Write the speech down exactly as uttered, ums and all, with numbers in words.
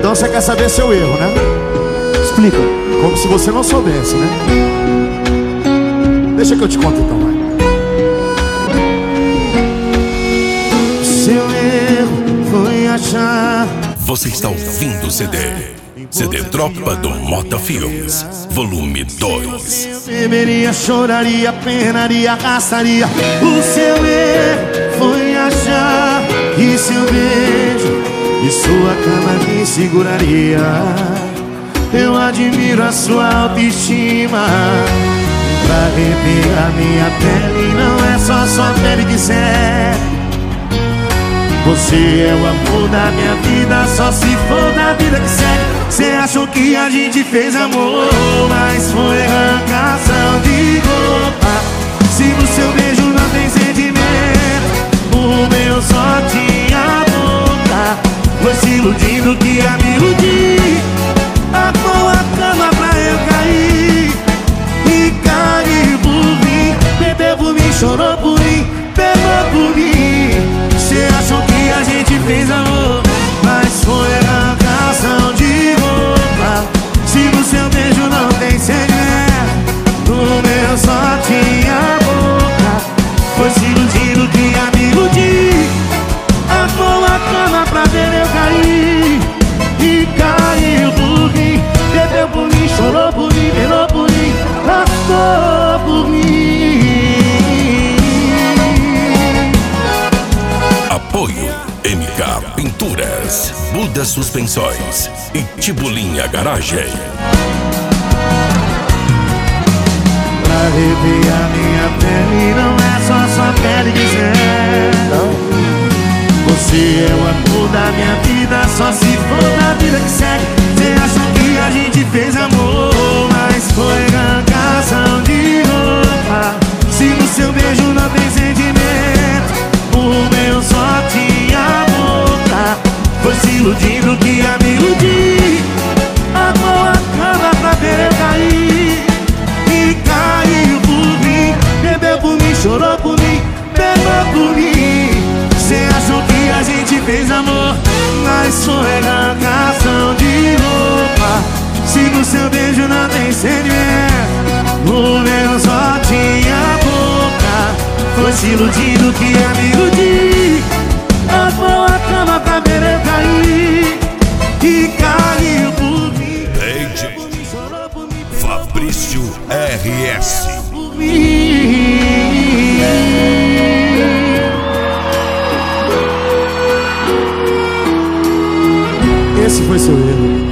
Então você quer saber seu erro, né? Explica. Como se você não soubesse, né? Deixa que eu te conto então, vai. Seu erro foi achar. Você está ouvindo o C D C D Tropa do Mota Filmes, volume dois. Eu beberia, choraria, penaria, arrastaria. O seu erro foi achar que seu beijo e sua cama me seguraria. Eu admiro a sua autoestima. Pra arrepiar minha pele, não é só sua pele que serve. Você é o amor da minha vida, só se for da vida que segue. Cê achou que a gente fez amor, mas foi arrancação de roupa. Se no seu beijo não tem sentimento, o meu só tinha boca. Foi se iludindo que ia me iludir. Armou a cama pra eu cair e caiu por mim. Bebeu por mim, chorou por mim, pegou por mim. Cê achou que a gente fez amor, mas foi arrancação de roupa. Se no seu beijo não tem sentimento, o meu só tinha boca. Foi se iludindo que ia me iludir. Armou a cama pra ver eu cair e caiu por mim. Bebeu por mim, chorou por mim, pelou por mim, armou por mim. Apoio M K Pinturas, Buda Suspensões e Tibulinha Garagem. Pra arrepiar minha pele, não é só sua pele que serve. Você é o amor da minha vida, só se for da vida que segue. Cê achou que a gente fez amor, mas foi arrancação de roupa. Se no seu beijo não tem sentimento, o meu só tinha boca. Foi se iludindo que ia me iludir. Armou a cama pra ver eu cair e caiu por mim. Bebeu por mim, chorou por mim, pegou por mim. Cê achou que a gente fez amor, mas foi arrancação de roupa. Se no seu beijo não tem sentimento, o meu só tinha boca. Foi se iludindo que ia me iludir. Armou a cama pra ver eu cair e caiu por mim. D J Fabrício R S. Esse foi seu erro.